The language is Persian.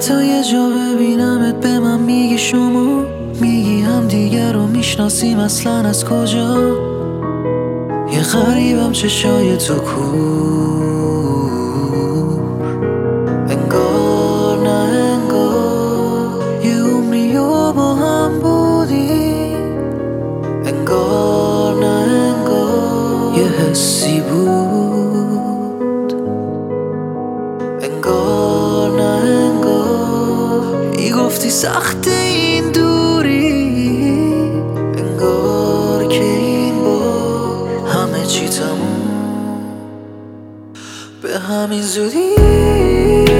حتی یه جا ببینمت به من میگی شما، میگی هم دیگه رو میشناسیم اصلا از کجا. یه غریبم چشای تو کور، انگار نه انگار یه عمری و با هم بودیم، انگار نه انگار یه حسی بود، انگار نه انگار میگفتی سخت این دوری، انگار که این بار همه چی تموم به همین زودی.